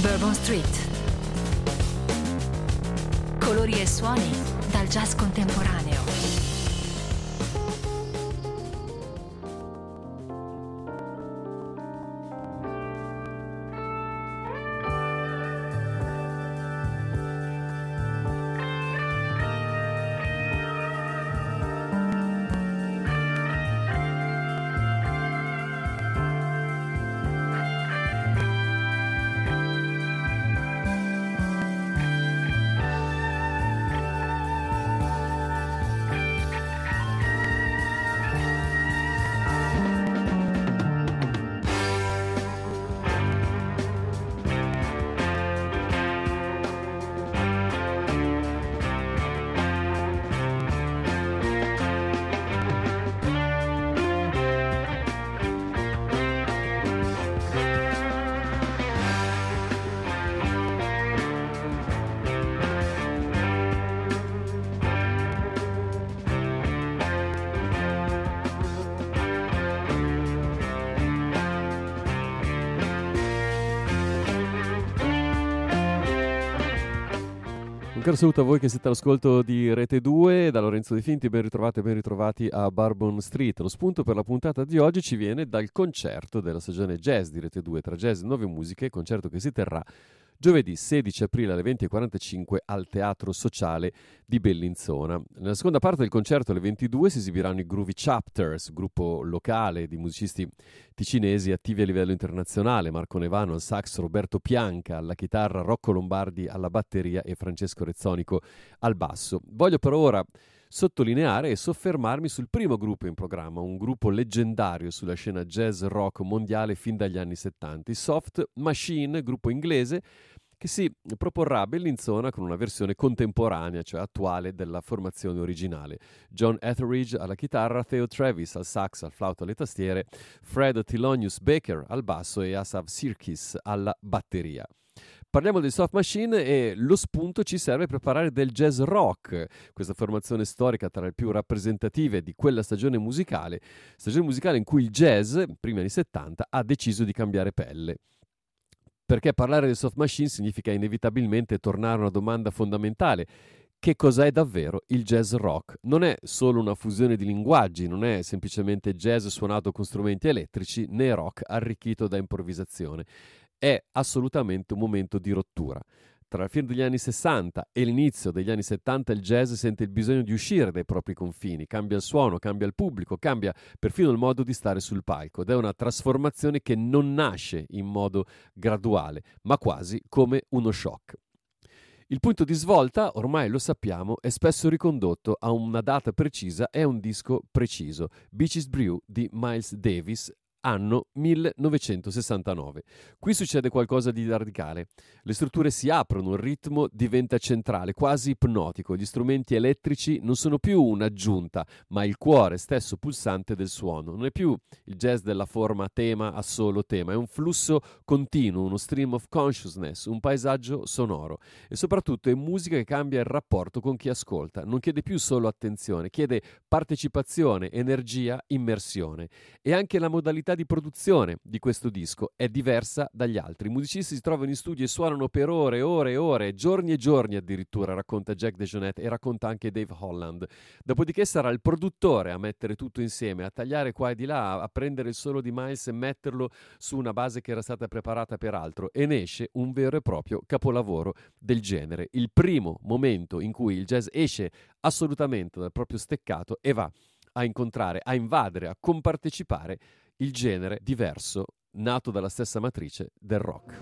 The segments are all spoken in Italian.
Bourbon Street. Colori e suoni dal jazz contemporaneo. Un caro saluto a voi che siete all'ascolto di Rete 2, da Lorenzo De Finti, ben ritrovati e ben ritrovati a Bourbon Street. Lo spunto per la puntata di oggi ci viene dal concerto della stagione jazz di Rete 2, tra jazz e nuove musiche, concerto che si terrà giovedì 16 aprile alle 20.45 al Teatro Sociale di Bellinzona. Nella seconda parte del concerto alle 22 si esibiranno i Groovy Chapters, gruppo locale di musicisti ticinesi attivi a livello internazionale, Marco Nevano al sax, Roberto Pianca alla chitarra, Rocco Lombardi alla batteria e Francesco Rezzonico al basso. Voglio però ora sottolineare e soffermarmi sul primo gruppo in programma, un gruppo leggendario sulla scena jazz rock mondiale fin dagli anni 70, i Soft Machine, gruppo inglese che si proporrà a Bellinzona con una versione contemporanea, cioè attuale, della formazione originale. John Etheridge alla chitarra, Theo Travis al sax, al flauto, alle tastiere, Fred Thelonious Baker al basso e Asaf Sirkis alla batteria. Parliamo dei Soft Machine e lo spunto ci serve per parlare del jazz rock, questa formazione storica tra le più rappresentative di quella stagione musicale in cui il jazz, primi anni 70, ha deciso di cambiare pelle. Perché parlare dei Soft Machine significa inevitabilmente tornare a una domanda fondamentale. Che cos'è davvero il jazz rock? Non è solo una fusione di linguaggi, non è semplicemente jazz suonato con strumenti elettrici, né rock arricchito da improvvisazione. È assolutamente un momento di rottura. Tra la fine degli anni 60 e l'inizio degli anni 70 il jazz sente il bisogno di uscire dai propri confini, cambia il suono, cambia il pubblico, cambia perfino il modo di stare sul palco ed è una trasformazione che non nasce in modo graduale, ma quasi come uno shock. Il punto di svolta, ormai lo sappiamo, è spesso ricondotto a una data precisa e a un disco preciso, Beaches Brew di Miles Davis, anno 1969. Qui succede qualcosa di radicale. Le strutture si aprono, il ritmo diventa centrale, quasi ipnotico. Gli strumenti elettrici non sono più un'aggiunta, ma il cuore stesso pulsante del suono. Non è più il jazz della forma tema a solo tema, è un flusso continuo, uno stream of consciousness, un paesaggio sonoro. E soprattutto è musica che cambia il rapporto con chi ascolta. Non chiede più solo attenzione, chiede partecipazione, energia, immersione. E anche la modalità di produzione di questo disco è diversa dagli altri. I musicisti si trovano in studio e suonano per ore e ore e ore, giorni e giorni addirittura, racconta Jack DeJohnette e racconta anche Dave Holland. Dopodiché sarà il produttore a mettere tutto insieme, a tagliare qua e di là, a prendere il solo di Miles e metterlo su una base che era stata preparata per altro e ne esce un vero e proprio capolavoro del genere. Il primo momento in cui il jazz esce assolutamente dal proprio steccato e va a incontrare, a invadere, a compartecipare il genere diverso, nato dalla stessa matrice del rock.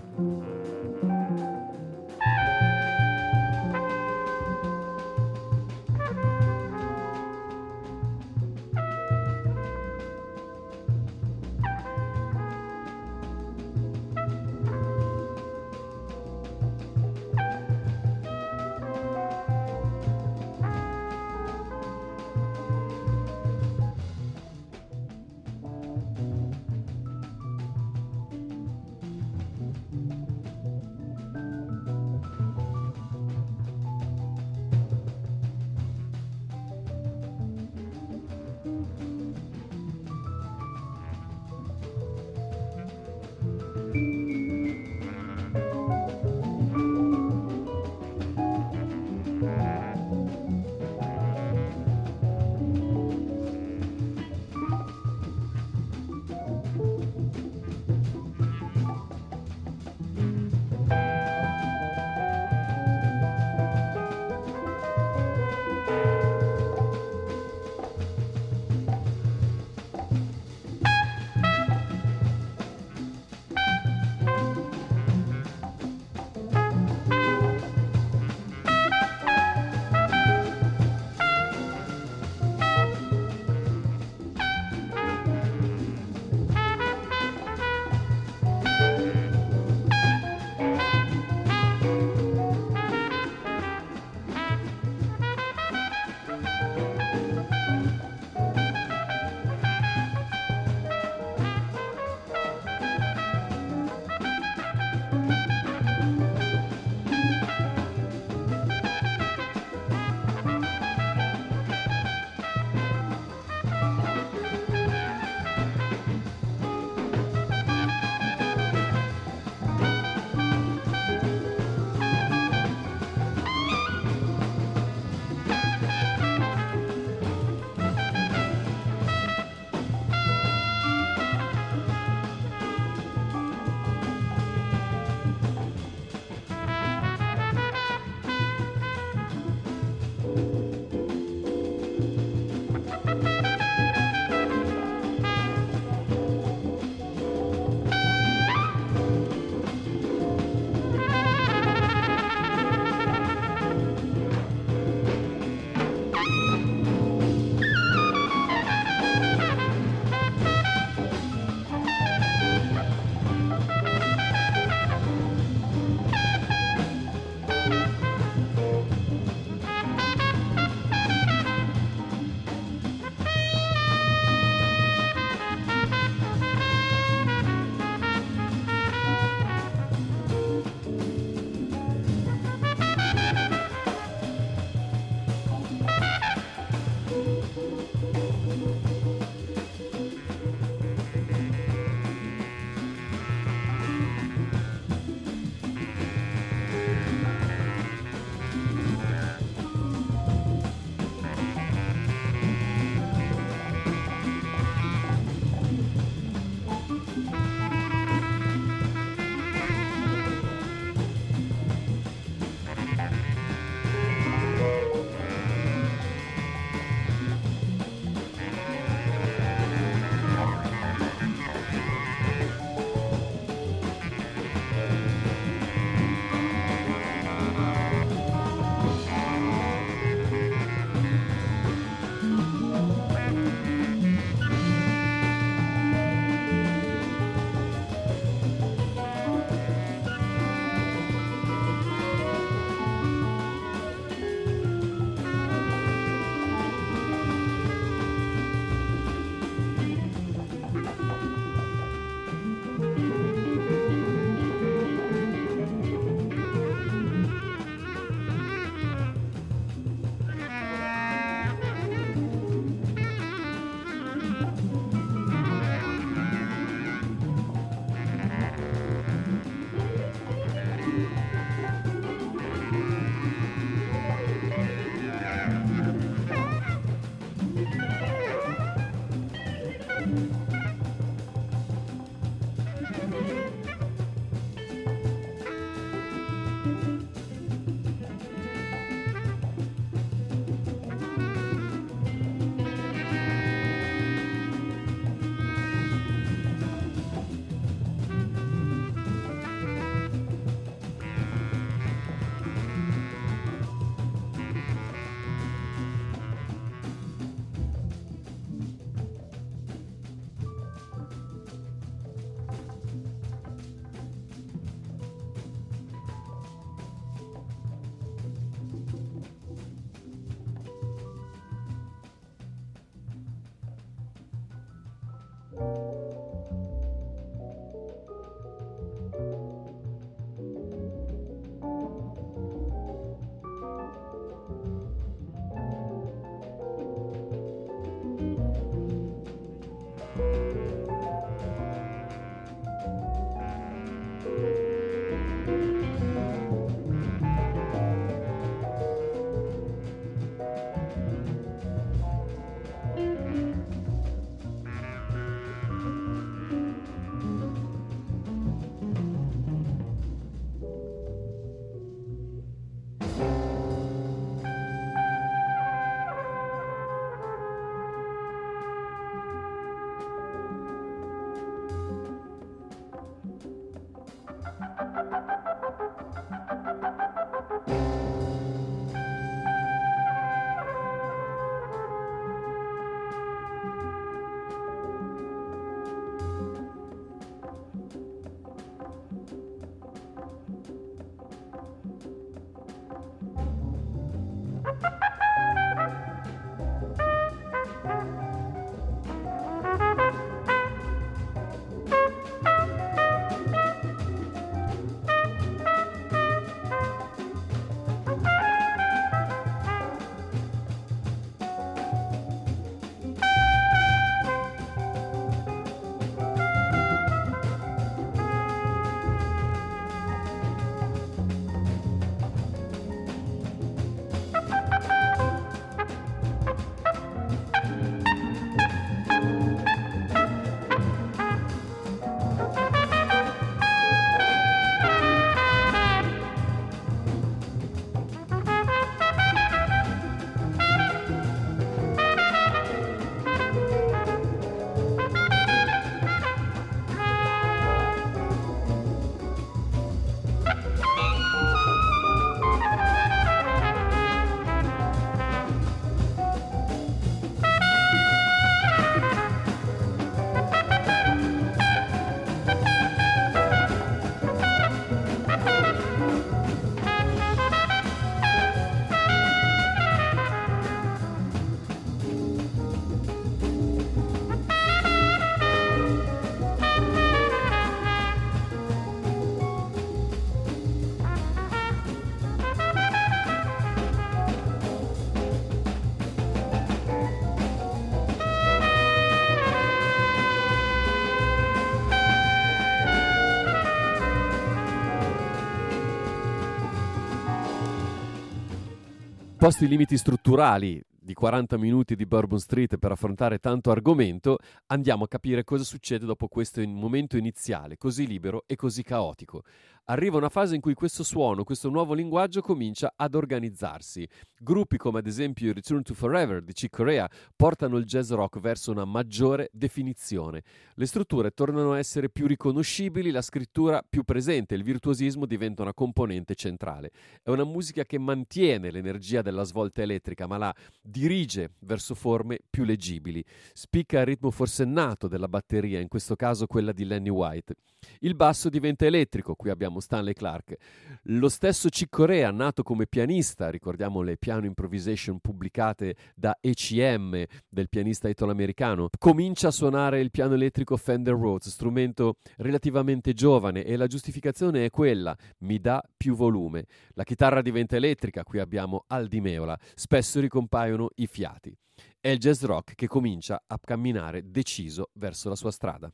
Posti i limiti strutturali di 40 minuti di Bourbon Street per affrontare tanto argomento, andiamo a capire cosa succede dopo questo momento iniziale, così libero e così caotico. Arriva una fase in cui questo suono, questo nuovo linguaggio comincia ad organizzarsi. Gruppi come ad esempio Return to Forever di Chick Corea portano il jazz rock verso una maggiore definizione. Le strutture tornano a essere più riconoscibili, la scrittura più presente, il virtuosismo diventa una componente centrale. È una musica che mantiene l'energia della svolta elettrica, ma la dirige verso forme più leggibili. Spicca il ritmo forsennato della batteria, in questo caso quella di Lenny White. Il basso diventa elettrico, qui abbiamo Stanley Clarke. Lo stesso Chick Corea, nato come pianista, ricordiamo le piano improvisation pubblicate da ECM del pianista italo-americano, comincia a suonare il piano elettrico Fender Rhodes, strumento relativamente giovane, e la giustificazione è quella: mi dà più volume. La chitarra diventa elettrica, qui abbiamo Al Di Meola, spesso ricompaiono i fiati. È il jazz rock che comincia a camminare deciso verso la sua strada.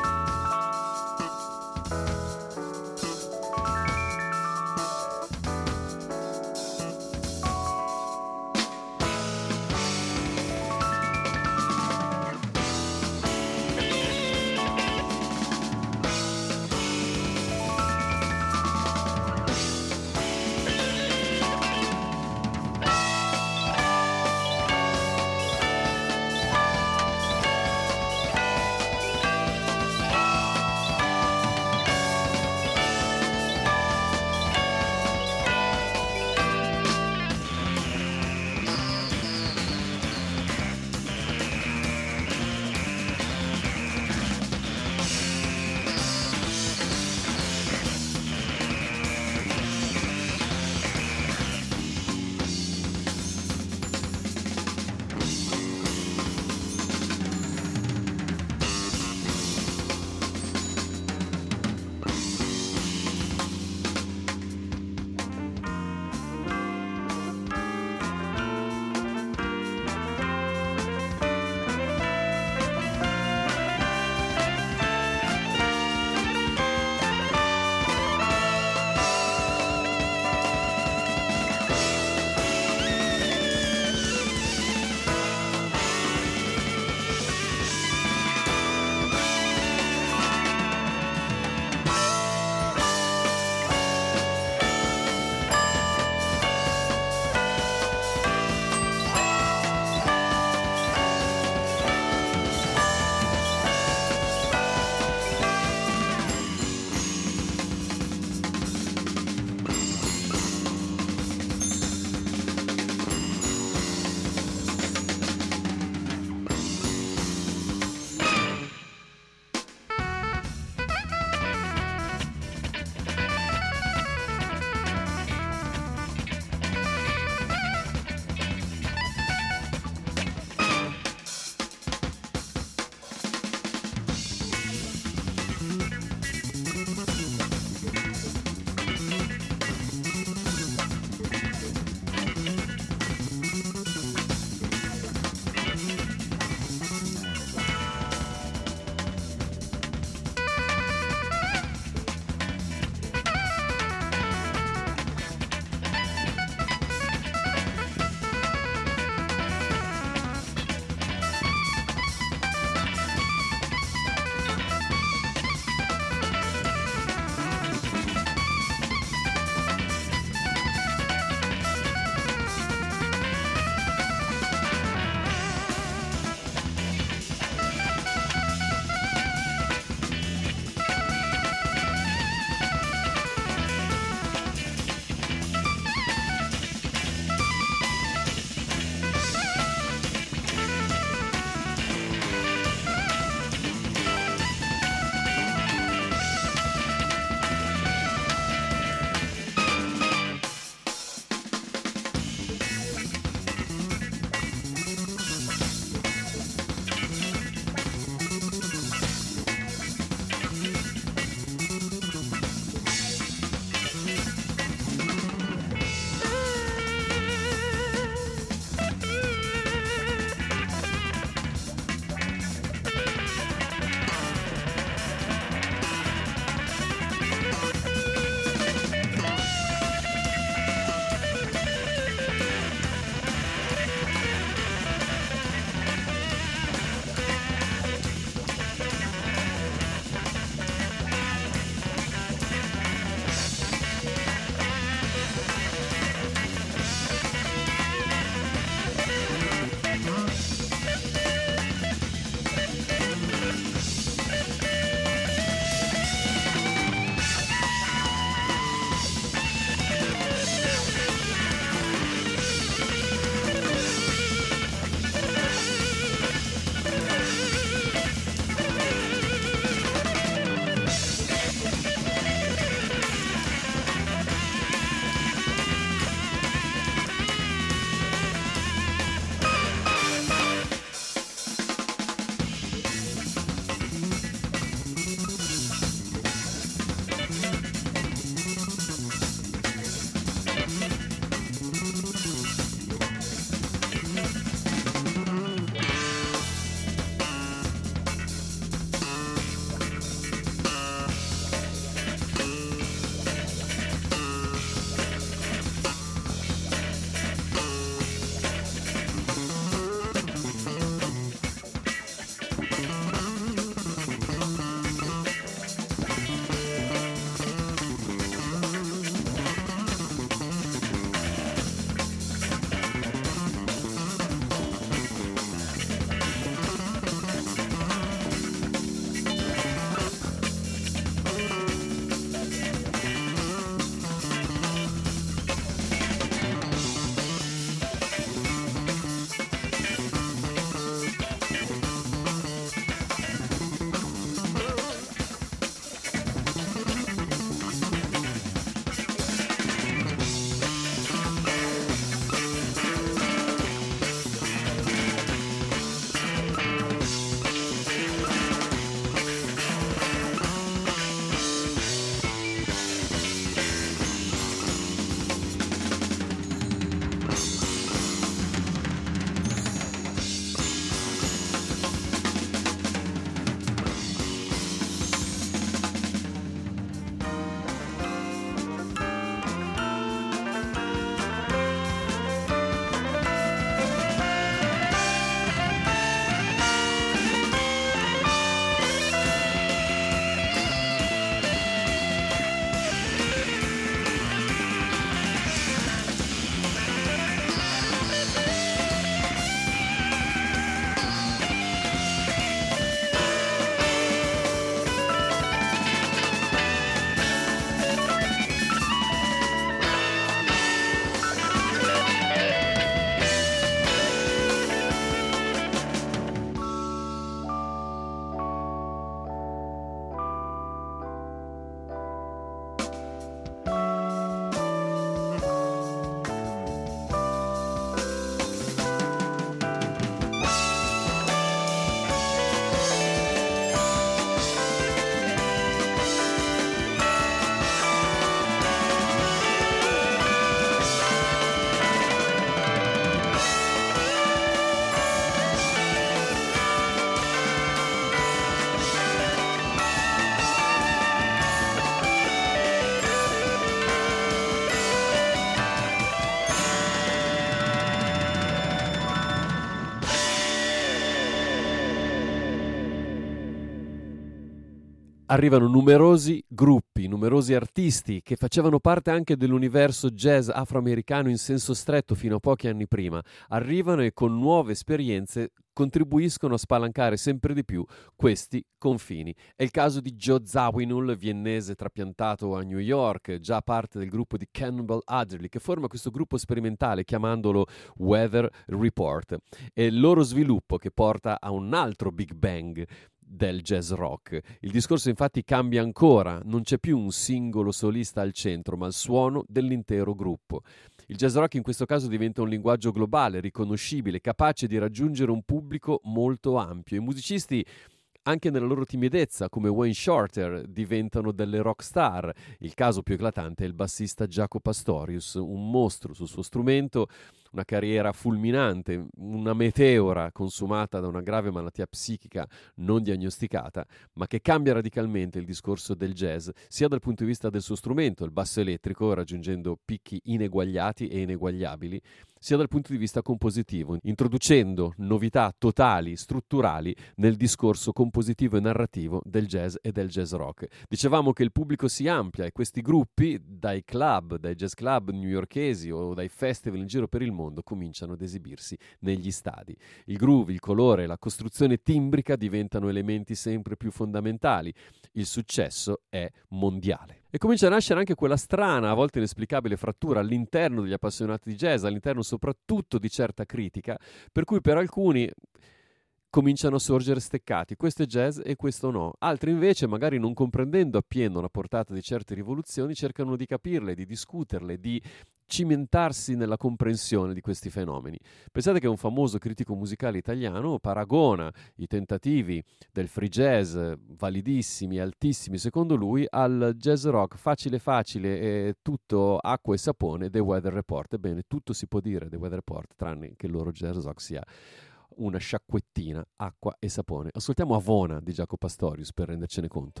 arrivano numerosi gruppi, numerosi artisti che facevano parte anche dell'universo jazz afroamericano in senso stretto fino a pochi anni prima, arrivano e con nuove esperienze contribuiscono a spalancare sempre di più questi confini. È il caso di Joe Zawinul, viennese trapiantato a New York, già parte del gruppo di Cannonball Adderley, che forma questo gruppo sperimentale chiamandolo Weather Report. È il loro sviluppo che porta a un altro Big Bang del jazz rock. Il discorso infatti cambia ancora, non c'è più un singolo solista al centro, ma il suono dell'intero gruppo. Il jazz rock in questo caso diventa un linguaggio globale, riconoscibile, capace di raggiungere un pubblico molto ampio. I musicisti, anche nella loro timidezza, come Wayne Shorter, diventano delle rock star. Il caso più eclatante è il bassista Jaco Pastorius, un mostro sul suo strumento, una carriera fulminante, una meteora consumata da una grave malattia psichica non diagnosticata, ma che cambia radicalmente il discorso del jazz, sia dal punto di vista del suo strumento, il basso elettrico, raggiungendo picchi ineguagliati e ineguagliabili, sia dal punto di vista compositivo, introducendo novità totali, strutturali nel discorso compositivo e narrativo del jazz e del jazz rock. Dicevamo che il pubblico si amplia e questi gruppi, dai club, dai jazz club newyorkesi o dai festival in giro per il mondo, cominciano ad esibirsi negli stadi. Il groove, il colore, la costruzione timbrica diventano elementi sempre più fondamentali. Il successo è mondiale. E comincia a nascere anche quella strana, a volte inesplicabile frattura all'interno degli appassionati di jazz, all'interno soprattutto di certa critica, per cui per alcuni cominciano a sorgere steccati, questo è jazz e questo no. Altri invece, magari non comprendendo appieno la portata di certe rivoluzioni, cercano di capirle, di discuterle, di cimentarsi nella comprensione di questi fenomeni. Pensate che un famoso critico musicale italiano paragona i tentativi del free jazz, validissimi, altissimi secondo lui, al jazz rock facile facile e tutto acqua e sapone dei Weather Report. Ebbene, tutto si può dire dei Weather Report, tranne che il loro jazz rock sia una sciacquettina, acqua e sapone. Ascoltiamo Avona di Jaco Pastorius per rendercene conto.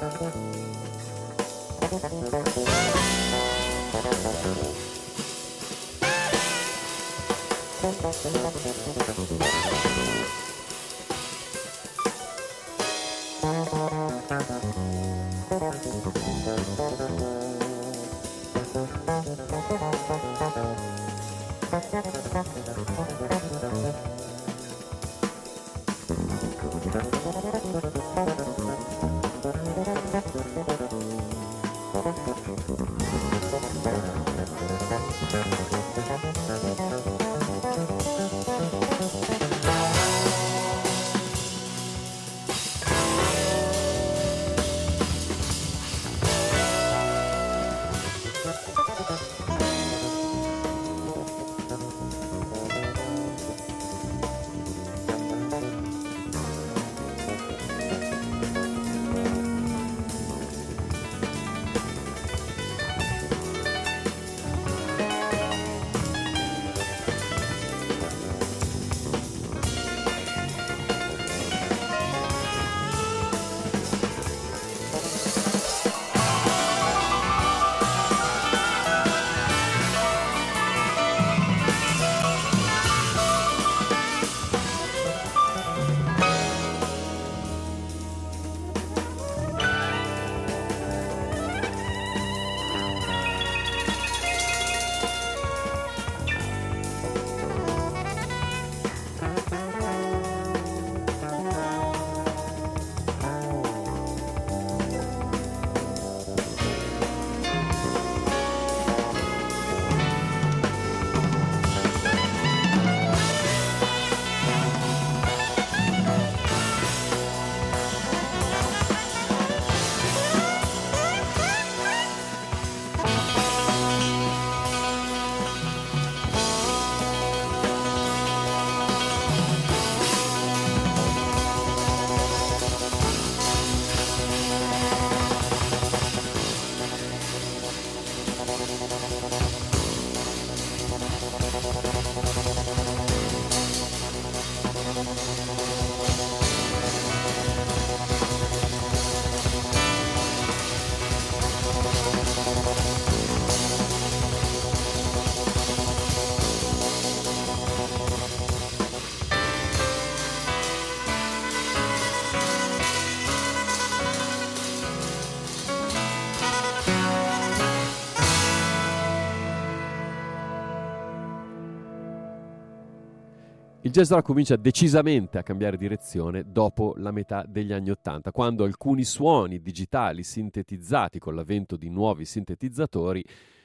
Il jazz rock comincia decisamente a cambiare direzione dopo la metà degli anni '80, quando alcuni suoni digitali sintetizzati con l'avvento di nuovi sintetizzatori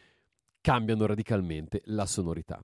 cambiano radicalmente la sonorità.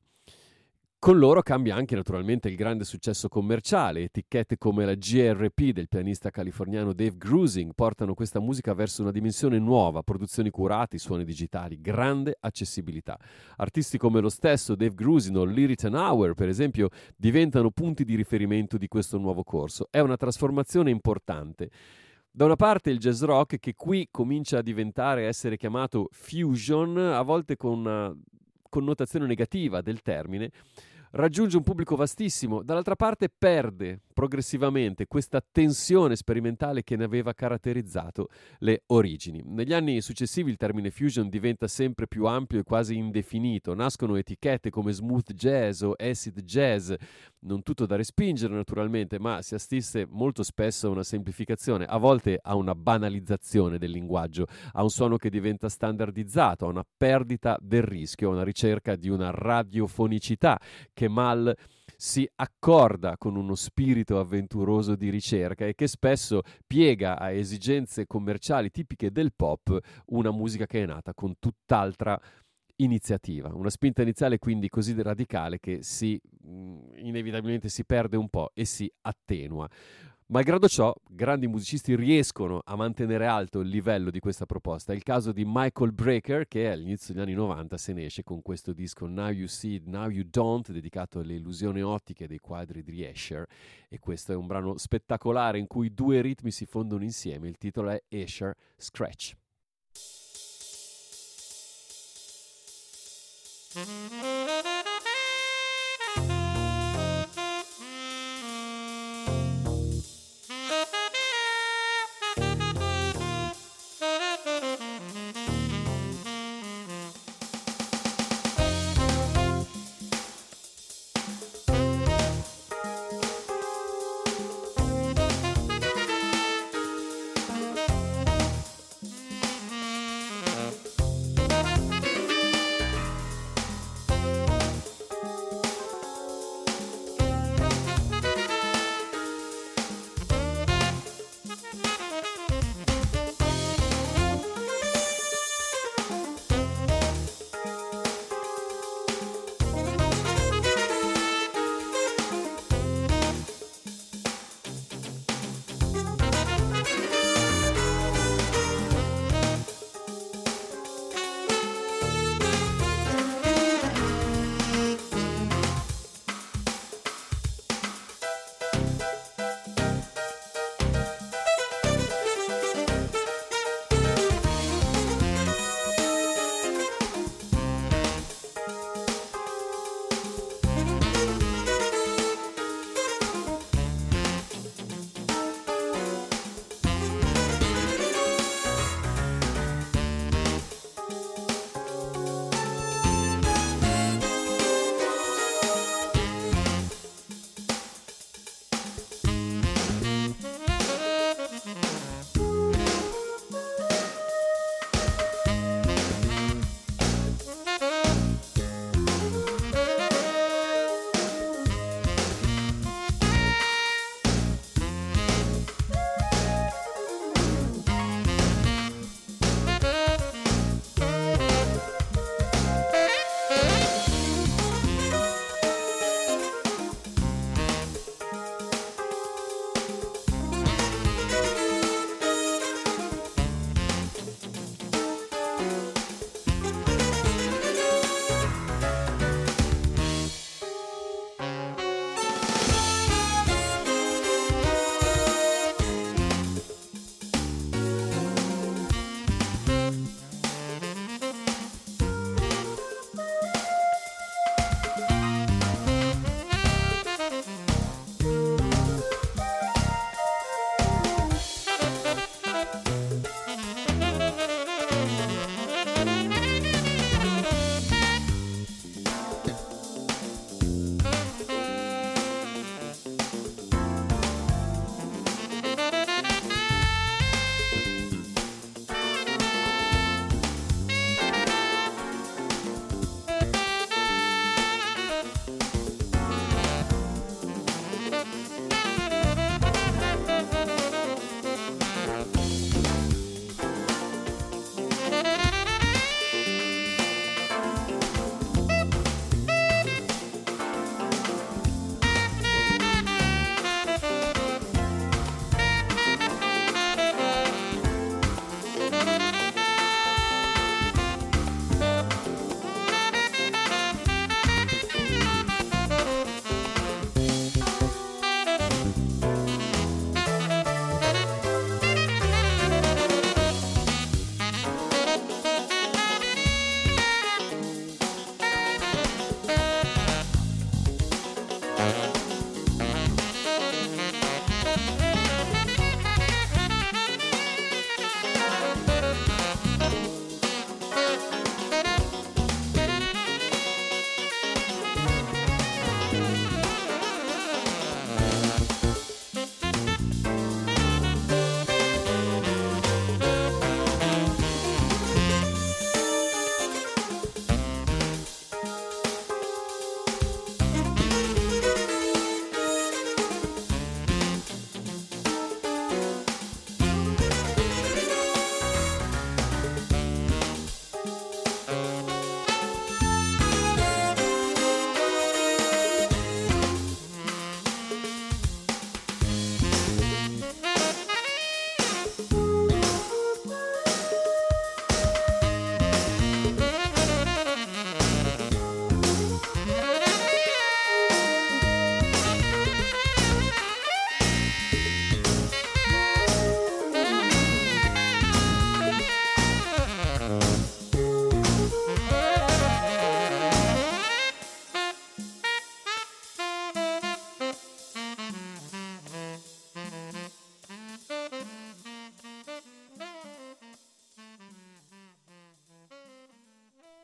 Con loro cambia anche naturalmente il grande successo commerciale. Etichette come la GRP del pianista californiano Dave Grusin portano questa musica verso una dimensione nuova, produzioni curate, suoni digitali, grande accessibilità. Artisti come lo stesso Dave Grusin o Lee Ritenour, per esempio, diventano punti di riferimento di questo nuovo corso. È una trasformazione importante. Da una parte il jazz rock, che qui comincia a essere chiamato fusion, a volte con una connotazione negativa del termine, raggiunge un pubblico vastissimo, dall'altra parte perde progressivamente questa tensione sperimentale che ne aveva caratterizzato le origini. Negli anni successivi il termine fusion diventa sempre più ampio e quasi indefinito, nascono etichette come smooth jazz o acid jazz, non tutto da respingere naturalmente, ma si assiste molto spesso a una semplificazione, a volte a una banalizzazione del linguaggio, a un suono che diventa standardizzato, a una perdita del rischio, a una ricerca di una radiofonicità che mal si accorda con uno spirito avventuroso di ricerca e che spesso piega a esigenze commerciali tipiche del pop una musica che è nata con tutt'altra iniziativa, una spinta iniziale quindi così radicale che inevitabilmente si perde un po' e si attenua. Malgrado ciò, grandi musicisti riescono a mantenere alto il livello di questa proposta. È il caso di Michael Brecker, che all'inizio degli anni 90 se ne esce con questo disco Now You See, Now You Don't, dedicato alle illusioni ottiche dei quadri di Escher. E questo è un brano spettacolare in cui due ritmi si fondono insieme. Il titolo è Escher Scratch.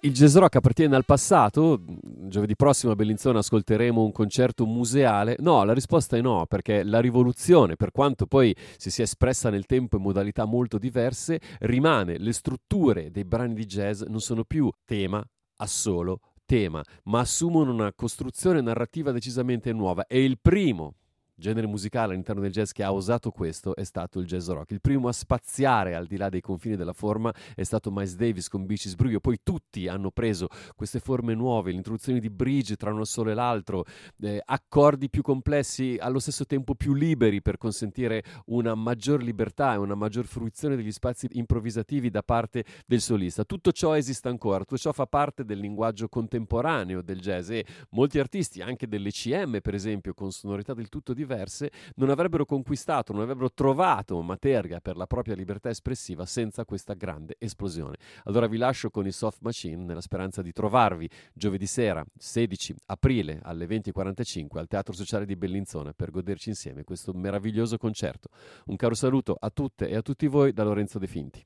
Il jazz rock appartiene al passato? Giovedì prossimo a Bellinzona ascolteremo un concerto museale? No, la risposta è no, perché la rivoluzione, per quanto poi si sia espressa nel tempo in modalità molto diverse, rimane. Le strutture dei brani di jazz non sono più tema a solo tema, ma assumono una costruzione narrativa decisamente nuova. E il primo genere musicale all'interno del jazz che ha osato questo è stato il jazz rock. Il primo a spaziare al di là dei confini della forma è stato Miles Davis con Beaches Brew. Poi tutti hanno preso queste forme nuove, l'introduzione di bridge tra uno solo e l'altro, accordi più complessi, allo stesso tempo più liberi, per consentire una maggior libertà e una maggior fruizione degli spazi improvvisativi da parte del solista. Tutto ciò esiste ancora, tutto ciò fa parte del linguaggio contemporaneo del jazz, e molti artisti, anche dell'ECM per esempio, con sonorità del tutto diverse, non avrebbero conquistato, non avrebbero trovato materia per la propria libertà espressiva senza questa grande esplosione. Allora vi lascio con i Soft Machine nella speranza di trovarvi giovedì sera 16 aprile alle 20:45 al Teatro Sociale di Bellinzona per goderci insieme questo meraviglioso concerto. Un caro saluto a tutte e a tutti voi da Lorenzo De Finti.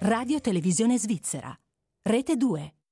Radio Televisione Svizzera. Rete 2.